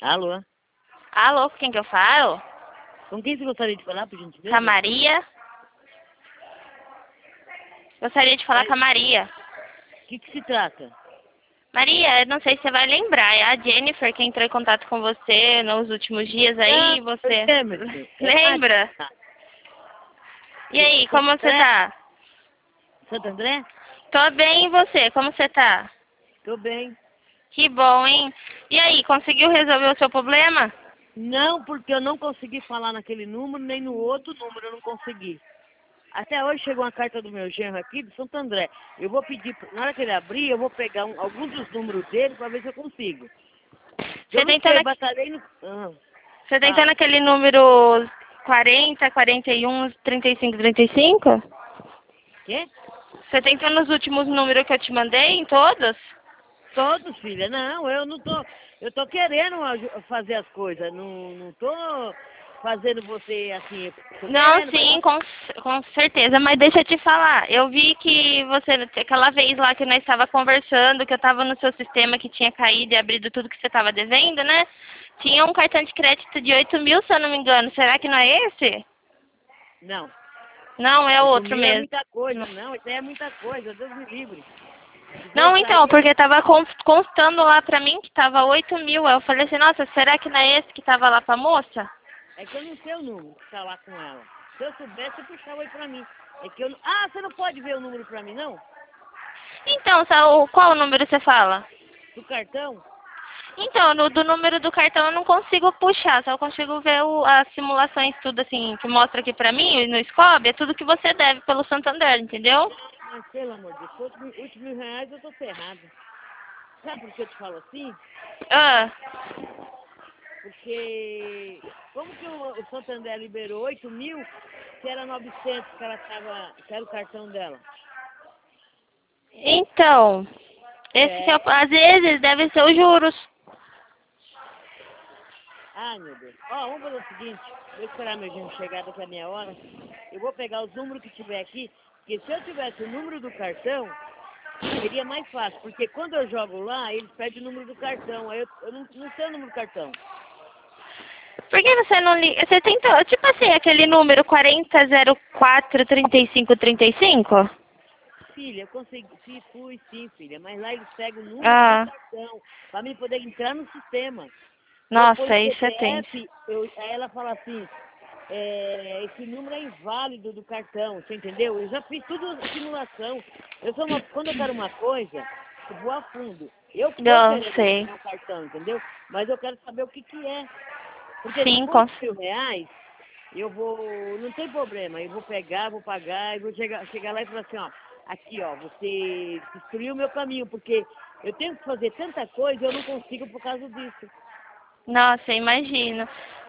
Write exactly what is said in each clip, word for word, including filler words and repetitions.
Alô? Alô, com quem que eu falo? Com quem você gostaria de falar, por gentileza? Com a Maria. Gostaria de falar Mas com a Maria. o que que se trata? Maria, eu não sei se você vai lembrar, é a Jennifer que entrou em contato com você nos últimos dias aí, Ah, você... é, meu filho. É Lembra? Maria. E aí, Santo como você André? tá? Santo André? Tô bem, e você? Como você tá? Tô bem. Que bom, hein? E aí, conseguiu resolver o seu problema? Não, porque eu não consegui falar naquele número, nem no outro número eu não consegui. Até hoje chegou uma carta do meu genro aqui, de Santo André. Eu vou pedir, na hora que ele abrir, eu vou pegar um, alguns dos números dele para ver se eu consigo. Eu Você não tentou, sei, na... batalhei no... Ah, você tentou fala. naquele número quarenta, quarenta e um, trinta e cinco, trinta e cinco? Quê? Você tentou nos últimos números que eu te mandei, em todos? Todos, filha. Não, eu não tô. Eu tô querendo aju- fazer as coisas. Não, não tô fazendo você assim. Tô Não, querendo, mas sim, com, com certeza, mas deixa eu te falar. Eu vi que você, aquela vez lá que nós estava conversando, que eu estava no seu sistema que tinha caído e abrido tudo que você estava devendo, né? Tinha um cartão de crédito de oito mil, se eu não me engano. Será que não é esse? não. Não, é Oito outro mil é mesmo. muita coisa. Não, isso aí é muita coisa. Deus me livre. Se for Não, isso aí, então, porque tava con- constando lá pra mim que tava oito mil. Aí eu falei assim, nossa, será que não é esse que tava lá pra moça? é que eu não sei o número que tá lá com ela. Se eu soubesse, eu puxava aí pra mim. É que eu não... Ah, você não pode ver o número pra mim, não? Então, só o- qual o número você fala? Do cartão? Então, no, do número do cartão eu não consigo puxar, só consigo ver o, as simulações, tudo assim, que mostra aqui pra mim, no Scob, é tudo que você deve pelo Santander, entendeu? Mas, pelo amor de Deus, oito mil, oito mil reais eu tô ferrado. Sabe por que eu te falo assim? Ah, Porque como que o, o Santander liberou oito mil, se era novecentos que ela tava, que era o cartão dela? então, esse que é, É. o- às vezes deve ser os juros. Ai, meu Deus. Ó, vamos fazer o seguinte, vou esperar meu genro chegar daqui a meia hora. Eu vou pegar os números que tiver aqui, porque se eu tivesse o número do cartão, seria mais fácil. Porque quando eu jogo lá, eles pedem o número do cartão. Aí eu, eu não, não sei o número do cartão. Por que você não liga? Você tentou, tipo assim, aquele número quarenta zero quatro trinta e cinco trinta e cinco? Filha, eu consegui, sim, fui sim, filha, mas lá eles pegam o número do Ah, cartão, para mim poder entrar no sistema. Eu ponho nossa, isso é tenso. C P F, eu, aí ela fala assim, é, esse número é inválido do cartão, você entendeu? Eu já fiz tudo simulação. Eu sou uma, quando eu quero uma coisa, eu vou a fundo. Eu tô Não querendo sei. pegar o cartão, entendeu? Mas eu quero saber o que que é. Porque se Sim, for com... oito mil reais, eu vou, não tem problema, eu vou pegar, vou pagar, e vou chegar, chegar lá e falar assim, ó, aqui ó, você destruiu o meu caminho, porque eu tenho que fazer tanta coisa e eu não consigo por causa disso. Nossa, imagino.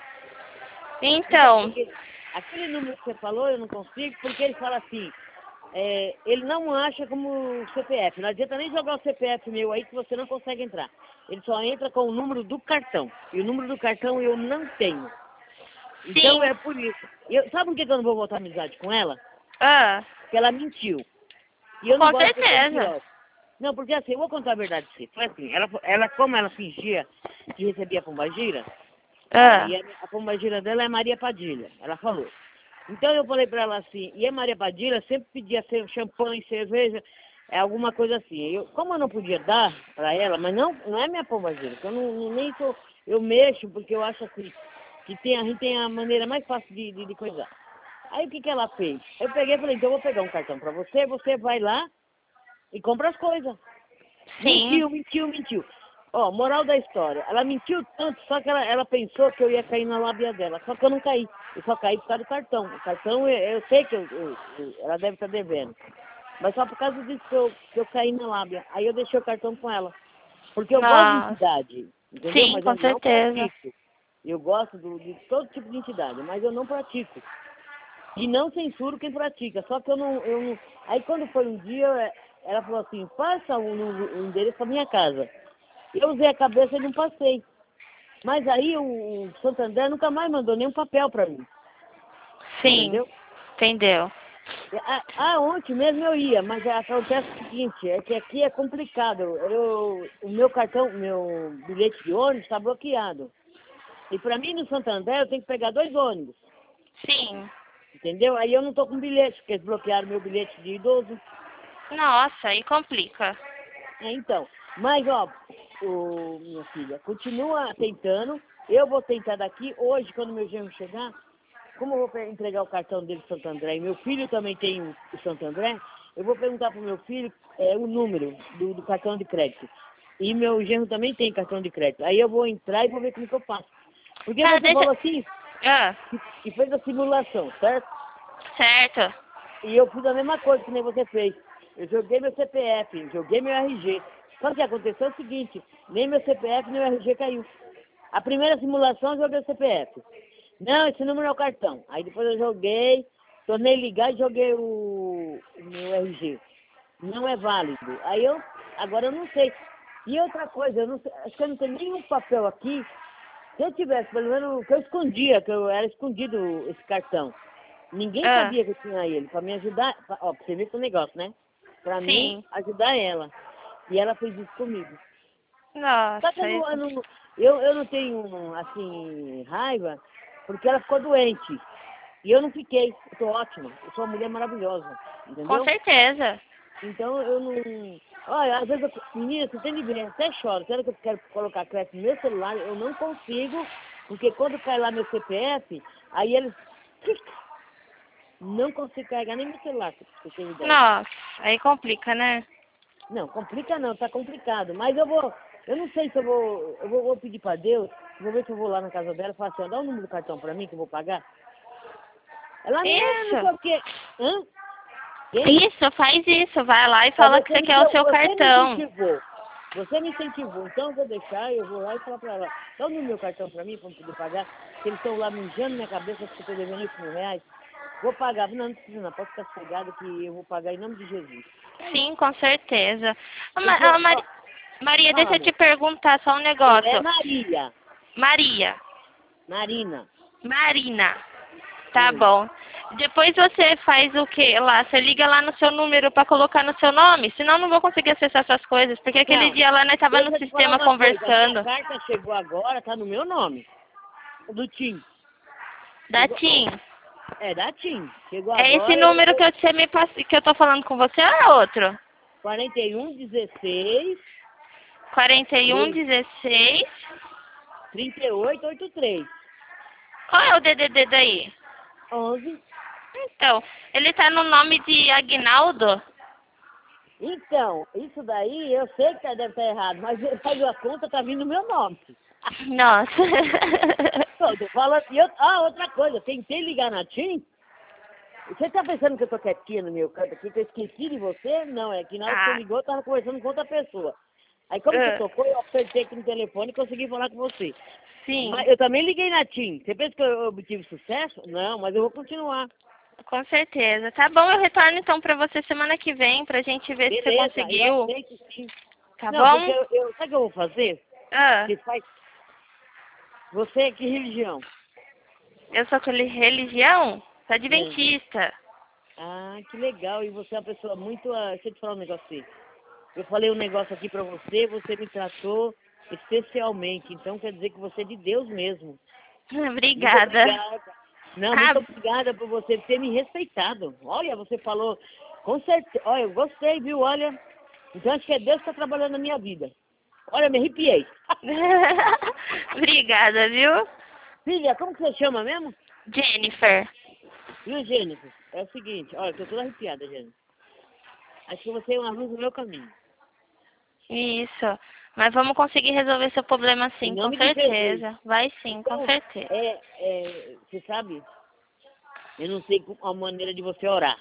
Então, Então, porque aquele número que você falou, eu não consigo, porque ele fala assim, é, ele não acha como C P F. Não adianta nem jogar o C P F meu aí que você não consegue entrar. Ele só entra com o número do cartão. E o número do cartão eu não tenho. Então sim. é por isso. Eu, sabe por que que eu não vou voltar amizade com ela? Ah, Porque ela mentiu. E eu não com gosto de ser certeza. mentirosa. Não, porque assim, eu vou contar a verdade pra você. Foi assim, ela, ela, como ela fingia que recebia a pombagira, Ah, aí a, a pombagira dela é Maria Padilha, ela falou. Então eu falei pra ela assim, e a Maria Padilha sempre pedia ser champanhe, cerveja, é alguma coisa assim. Eu, como eu não podia dar pra ela, mas não, não é minha pombagira, que eu não, não- nem tô, eu mexo porque eu acho assim, que tem, a gente tem a maneira mais fácil de, de, de coisar. Aí o que que ela fez? Eu peguei e falei, então eu vou pegar um cartão pra você, você vai lá e compra as coisas. sim. Mentiu, mentiu, mentiu. Ó, moral da história. Ela mentiu tanto, só que ela, ela pensou que eu ia cair na lábia dela. Só que eu não caí. Eu só caí por causa do cartão. O cartão, eu, eu sei que eu, eu- eu- ela deve estar devendo. Mas só por causa disso que eu, que eu caí na lábia. Aí eu deixei o cartão com ela. Porque eu gosto de Nossa, entidade, entendeu? sim, Mas eu com não certeza. pratico. Eu gosto do- de todo tipo de entidade, mas eu não pratico. E não censuro quem pratica. Só que eu não, eu não... Aí quando foi um dia, eh, ela falou assim, passa o, número- o endereço da minha casa. Eu usei a cabeça e não passei. Mas aí o, o Santander nunca mais mandou nenhum papel para mim. Sim, Entendeu? entendeu? Ah, ah, ontem mesmo eu ia, mas acontece o seguinte, é que aqui é complicado. Eu, o meu cartão, meu bilhete de ônibus está bloqueado. E pra mim, no Santo André, eu tenho que pegar dois ônibus. Sim. Entendeu? Aí eu não tô com bilhete, porque eles bloquearam meu bilhete de idoso. Nossa, aí complica. É, então. Mas, ó, ô, minha filha, continua tentando. Eu vou tentar daqui. Hoje, quando meu genro chegar, como eu vou pe- entregar o cartão dele de Santo André, e meu filho também tem o o Santo André, eu vou perguntar pro meu filho é, o número do, do cartão de crédito. E meu genro também tem cartão de crédito. Aí eu vou entrar e vou ver como que eu faço. Porque Tá, você deixa... falou assim, Ah, e e fez a simulação, certo? certo. E eu fiz a mesma coisa que nem você fez. Eu joguei meu C P F, joguei meu R G. Só que o que aconteceu é o seguinte, nem meu C P F nem meu R G caiu. A primeira simulação eu joguei o C P F. Não, esse número é o cartão. Aí depois eu joguei, tornei ligar e joguei o, o meu R G. Não é válido. Aí eu, agora eu não sei. E outra coisa, eu não sei, acho que eu não tenho nenhum papel aqui. Se eu tivesse, pelo menos, que eu escondia, que eu era escondido esse cartão. Ninguém Ah, sabia que eu tinha ele, pra me ajudar, pra, ó, pra você ver que o negócio, né? Pra mim, sim. ajudar ela. E ela fez isso comigo. Só que Nossa, eu aí não, eu complica. não, eu, eu não tenho, assim, raiva, porque ela ficou doente. E eu não fiquei. Eu tô ótima. Eu sou uma mulher maravilhosa. Com Entendeu? certeza. Então eu não. Olha, às vezes, eu... menina, você tem de ver, até choro. Será que eu quero colocar crédito no meu celular? Eu não consigo, porque quando cai lá meu C P F, aí eles. Não consigo carregar nem meu celular, pra você ter ideia. Nossa, aí complica, né? Não, complica não, tá complicado. Mas eu vou. Eu não sei se eu vou. Eu vou, vou pedir pra Deus, vou ver se eu vou lá na casa dela e falar assim, ó, dá o número do cartão pra mim que eu vou pagar. Ela, não, não Isso. sei o quê. Hã? Quem? Isso, faz isso. Vai lá e Ó, fala que você você me quer o deu, seu você me cartão. incentivou. Você me incentivou, então eu vou deixar, eu vou lá e falar pra ela, dá o número do meu cartão pra mim, pra eu poder pagar, que eles estão lá mijando na minha cabeça que eu tô devendo oito mil reais. Vou pagar. Não, não precisa não, pode ficar sossegado que eu vou pagar em nome de Jesus. Sim, com certeza. Ô, Ma- Porque, ô, ó, Mari- Maria, fala, deixa eu te amor. perguntar só um É, é negócio. Maria. Maria. Marina. Marina. Tá Oi. bom. Depois você faz o que lá? Você liga lá no seu número pra colocar no seu nome? Senão eu não vou conseguir acessar suas coisas. Porque aquele Não, dia lá nós tava no deixa eu te falar sistema uma coisa. A sua conversando. carta chegou agora, tá no meu nome. Do Tim. Da Chegou, TIM. é, da Tim. Chegou É esse agora, eu, número eu, que eu, você me pass... que eu tô falando com você ou é outro? quarenta e um, dezesseis, quarenta e um, três, dezesseis. trinta e oito, oitenta e três. Qual é o D D D daí? onze. Então, ele tá no nome de Aguinaldo? Então, isso daí eu sei que deve estar errado, mas faz a conta, tá vindo no meu nome. Nossa. Pô, tô falando. E eu, ah, outra coisa, eu tentei ligar na TIM. Você tá pensando que eu tô quietinha no meu canto aqui, que eu esqueci de você? Não, é que na hora que você Ah, ligou, eu tava conversando com outra pessoa. Aí como você ah, tocou, eu apertei aqui no telefone e consegui falar com você. sim, Mas eu também liguei na TIM. Você pensa que eu obtive sucesso? Não, mas eu vou continuar. com certeza. Tá bom, eu retorno então pra você semana que vem pra gente ver se você Beleza, eu conseguiu. aceito sim. Tá Não, porque bom? eu, eu sabe o que eu vou fazer? Ah, Você faz. Você é que religião? eu sou aquele religião? Sou É. adventista. Ah, que legal. E você é uma pessoa muito. ah, Deixa eu te falar um negócio assim. Eu falei um negócio aqui pra você, você me tratou especialmente. Então quer dizer que você é de Deus mesmo. Muito Obrigada. obrigada. Não, Ah, muito obrigada por você ter me respeitado. Olha, você falou, com certeza. Olha, eu gostei, viu? Olha. Então acho que é Deus que está trabalhando na minha vida. Olha, me arrepiei. obrigada, viu? Filha, como que você chama mesmo? Jennifer. Viu, Gênesis? É o seguinte, olha, eu tô toda arrepiada, Gênesis. Acho que você é uma luz no meu caminho. Isso. Mas vamos conseguir resolver seu problema Em sim, com nome de Jesus. certeza. Vai sim, com Então, certeza. é, é, você sabe, eu não sei como- a maneira de você orar.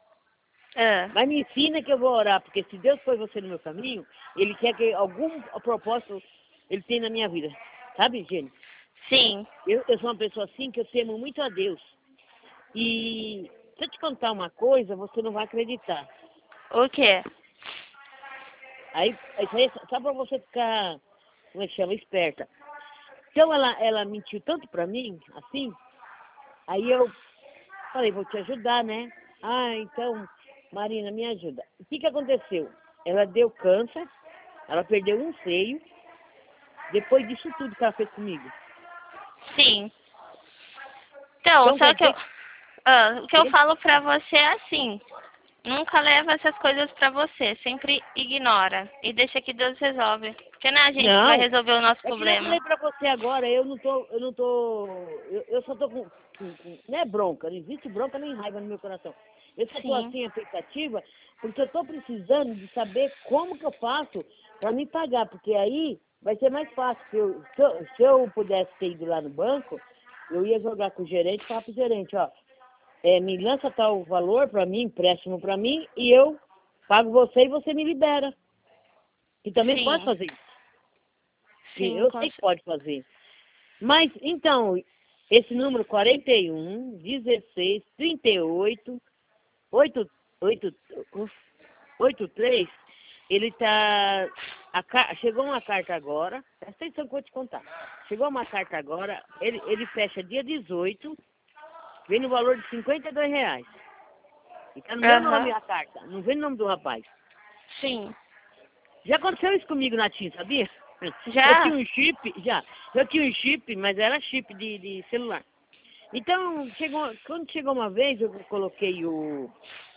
Ah, Mas me ensina que eu vou orar, porque se Deus foi você no meu caminho, Ele quer que algum propósito Ele tem na minha vida. Sabe, Gênesis? sim. Eu, eu sou uma pessoa assim que eu temo muito a Deus. E se eu te contar uma coisa, você não vai acreditar. O quê? Aí, isso aí é só só pra você ficar, como é que chama, esperta. Então ela, ela mentiu tanto pra mim, assim, aí eu falei, vou te ajudar, né? Ah, então, Marina, me ajuda. O que que aconteceu? Ela deu câncer, ela perdeu um seio, depois disso tudo que ela fez comigo. Sim. Então, Então, só quer que eu, dizer ah, o que eu que... falo pra você é assim, nunca leva essas coisas pra você, sempre ignora e deixa que Deus resolve. Porque não é a gente que vai Não, resolver o nosso é que nem eu problema. falei pra você agora, eu não tô, eu não tô, eu, eu só tô com, com, com, não é bronca, não existe bronca nem raiva no meu coração. Eu só tô Sim, assim, expectativa, porque eu tô precisando de saber como que eu faço pra me pagar, porque aí vai ser mais fácil. Se eu, se eu, se eu pudesse ter ido lá no banco, eu ia jogar com o gerente e falar pro gerente, ó, é, me lança tal valor pra mim, empréstimo pra mim, e eu pago você e você me libera. E também pode sim, fazer isso. Que sim, eu com sei que cer- pode fazer. Mas, então, esse número quarenta e um, dezesseis, trinta e oito, oito, oito, oito três, ele tá... A, ca- chegou uma carta agora, presta atenção que eu vou te contar. Chegou uma carta agora, ele, ele fecha dia dezoito, vem no valor de cinquenta e dois reais. E tá no meu nome Aham, a carta, não vem no nome do rapaz. sim. Já aconteceu isso comigo na TIM, sabia? Eu tinha Já? um chip, já. Eu tinha um chip, mas era chip de, de celular. Então, chegou, quando chegou uma vez, eu coloquei o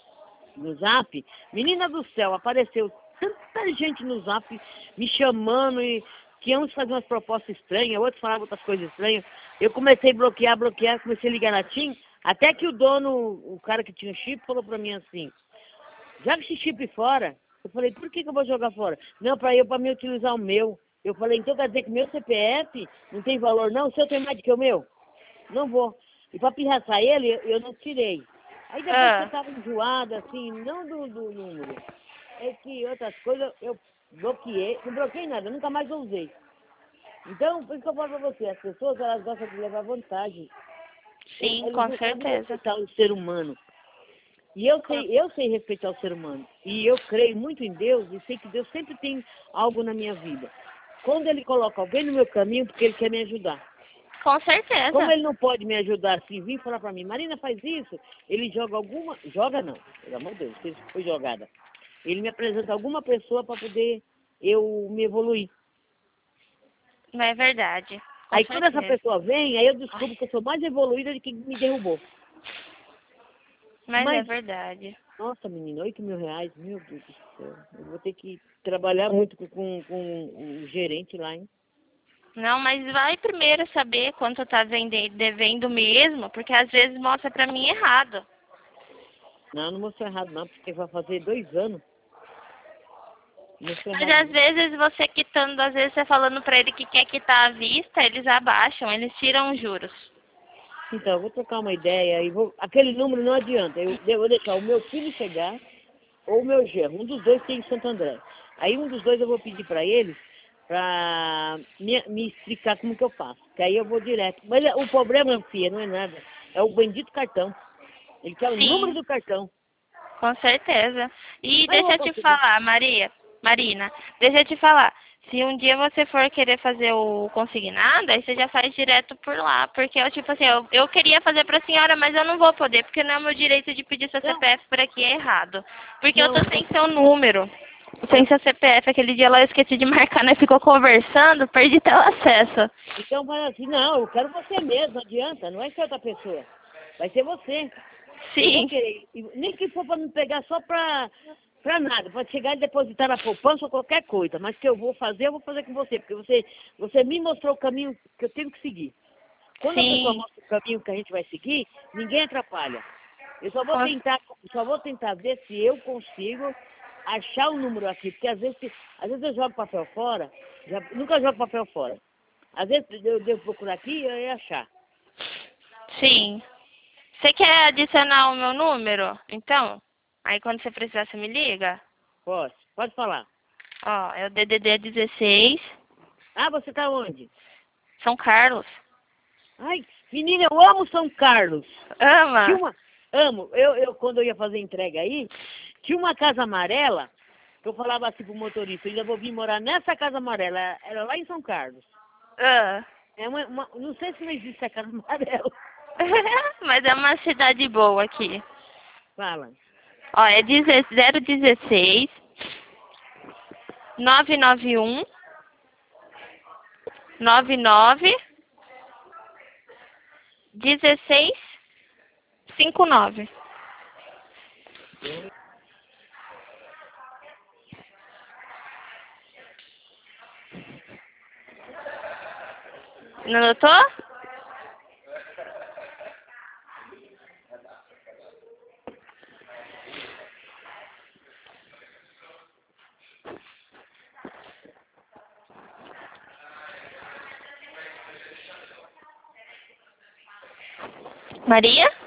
no zap, menina do céu, apareceu tanta gente no zap me chamando e que uns faziam umas propostas estranhas, outros falavam outras coisas estranhas. Eu comecei a bloquear, bloquear, comecei a ligar na TIM, até que o dono, o cara que tinha o chip, falou pra mim assim, joga esse chip fora. Eu falei, por que, que eu vou jogar fora? Não, para eu, para mim utilizar o meu. Eu falei, então quer dizer que meu C P F não tem valor não? O seu tem mais do que o meu? Não vou. E para pirraçar ele, eu, eu não tirei. Aí depois que eu Ah, estava enjoada, assim, não do, do número, é que outras coisas eu bloqueei, não bloqueei nada, eu nunca mais usei. Então, por isso que eu falo para você, as pessoas elas gostam de levar vantagem. sim, Eles com não sabem certeza. respeitar o ser humano. E eu Com- sei, eu sei respeitar o ser humano. E eu creio muito em Deus e sei que Deus sempre tem algo na minha vida. Quando Ele coloca alguém no meu caminho, porque Ele quer me ajudar. Com Como certeza. Ele não pode me ajudar assim, vir falar para mim, Marina, faz isso, Ele joga alguma... Joga não, pelo amor de Deus, se foi jogada. Ele me apresenta alguma pessoa para poder eu me evoluir. Não é verdade. Com Aí quando essa certeza. pessoa vem, aí eu Ai, descubro que eu sou mais evoluída do que me derrubou. mas é Mas verdade. nossa, menina, oito mil reais, meu Deus do céu. Eu vou ter que trabalhar muito com, com, com o gerente lá, hein? Não, mas vai primeiro saber quanto tá vende- devendo mesmo, porque às vezes mostra pra mim errado. Não, não mostrou errado não, porque vai fazer dois anos. Não mostrou Mas errado às não. vezes você quitando, às vezes você falando pra ele que quer quitar à vista, eles abaixam, eles tiram os juros. Então, eu vou trocar uma ideia e vou... Aquele número não adianta. Eu, eu vou deixar o meu filho chegar ou o meu genro. Um dos dois tem em Santo André. Aí um dos dois eu vou pedir para eles para me, me explicar como que eu faço. Que aí eu vou direto. Mas é- o problema, filha, não é nada. É o bendito cartão. Ele quer o número Sim, do cartão. com certeza. E Mas eu deixa vou eu te conseguir. falar, Maria, Marina, deixa eu te falar. Se um dia você for querer fazer o consignado, aí você já faz direto por lá. Porque eu, tipo assim, eu, eu queria fazer pra senhora, mas eu não vou poder, porque não é meu direito de pedir seu Não, C P F por aqui, é errado. Porque eu não, tô então, sem seu número, sem eu, seu C P F. Aquele dia lá eu esqueci de marcar, nós ficou conversando, perdi teu acesso. então vai assim, não, eu quero você mesmo, não adianta, não vai ser outra pessoa. Vai ser você. Eu vou Sim, querer, e nem que for para me pegar só para para nada, para chegar e depositar na poupança ou qualquer coisa, mas que eu vou fazer, eu vou fazer com você, porque você, você me mostrou o caminho que eu tenho que seguir. Quando a pessoa sim. mostra o caminho que a gente vai seguir, ninguém atrapalha. Eu só vou Com- tentar, só vou tentar ver se eu consigo achar o número aqui, porque às vezes, às vezes eu jogo papel fora, já, nunca jogo papel fora. Às vezes eu devo procurar aqui e eu ia achar. Sim. Você quer adicionar o meu número? Então, aí quando você precisar, você me liga. Posso? Pode falar. Ó, é o D D D dezesseis, Ah, você tá onde? São Carlos. Ai, menina, eu amo São Carlos. Tinha Ama? uma, amo, eu, eu quando eu ia fazer entrega aí, tinha uma casa amarela, que eu falava assim pro motorista, eu ainda vou vir morar nessa casa amarela, era lá em São Carlos. Ah. É uma, uma- não sei se não existe a casa amarela. Mas é uma cidade boa aqui. Fala. Ó, é zero dezesseis, nove nove um, nove nove dezesseis cinquenta e nove. Não anotou? Maria?